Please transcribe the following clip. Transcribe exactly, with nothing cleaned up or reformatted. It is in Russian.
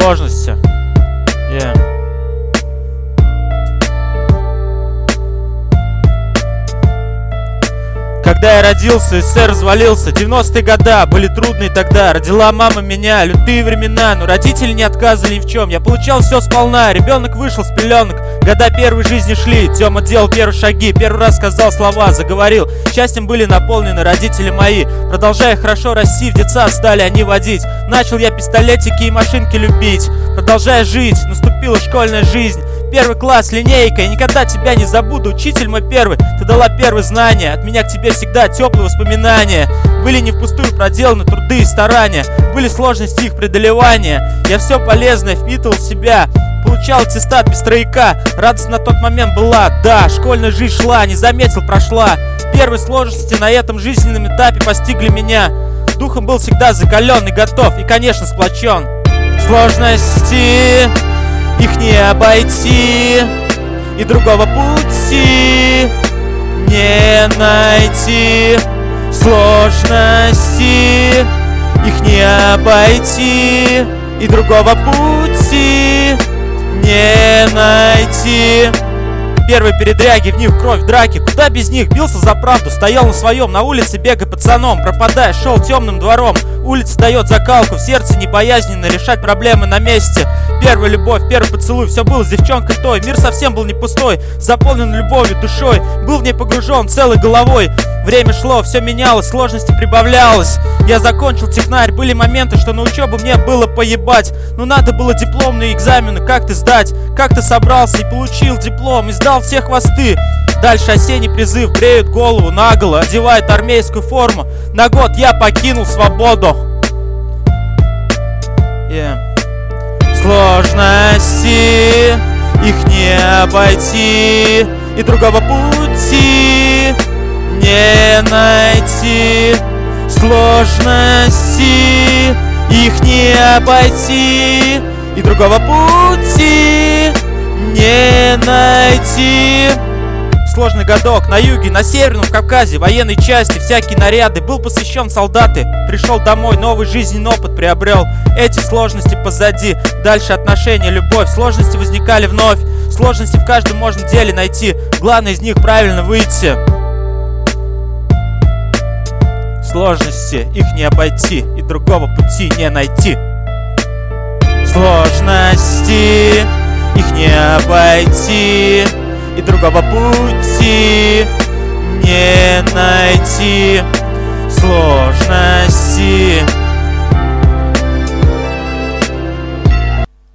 сложности. Yeah. Когда я родился, СССР развалился. Девяностые года были трудные тогда. Родила мама меня, лютые времена, но родители не отказывали ни в чем. Я получал все сполна, ребенок вышел с пеленок. Года первой жизни шли, Тёма делал первые шаги. Первый раз сказал слова, заговорил. Счастьем были наполнены родители мои. Продолжая хорошо расти, в детсад стали они водить. Начал я пистолетики и машинки любить. Продолжая жить, наступила школьная жизнь. Первый класс, линейка, я никогда тебя не забуду. Учитель мой первый, ты дала первые знания. От меня к тебе всегда теплые воспоминания. Были не впустую проделаны труды и старания. Были сложности их преодолевания. Я все полезное впитывал в себя. Получал аттестат без трояка. Радость на тот момент была, да, школьная жизнь шла, не заметил, прошла. Первые сложности на этом жизненном этапе постигли меня. Духом был всегда закален и готов, и, конечно, сплочен. Сложности, их не обойти, и другого пути не найти. Сложности, их не обойти, и другого пути не найти. Первые передряги, в них кровь, драки. Куда без них? Бился за правду, стоял на своем. На улице бегай пацаном, пропадая, шел темным двором. Улица дает закалку, в сердце непоязненно решать проблемы на месте. Первая любовь, первый поцелуй, все было с девчонкой той. Мир совсем был не пустой, заполнен любовью, душой. Был в ней погружен целой головой. Время шло, все менялось, сложности прибавлялось. Я закончил технарь, были моменты, что на учебу мне было поебать. Но надо было дипломные экзамены как-то сдать. Как-то собрался и получил диплом, и сдал все хвосты. Дальше осенний призыв, бреют голову наголо, одевают армейскую форму. На год я покинул свободу. Yeah. Сложности, их не обойти, и другого пути не найти. Сложности, их не обойти, и другого пути не найти. Сложный годок на юге, на Северном Кавказе, военной части, всякие наряды. Был посвящен солдаты, пришел домой, новый жизненный опыт приобрел. Эти сложности позади, дальше отношения, любовь. Сложности возникали вновь, сложности в каждом можно деле найти. Главное из них правильно выйти. Сложности, их не обойти, и другого пути не найти. Сложности, их не обойти, и другого пути не найти. Сложности,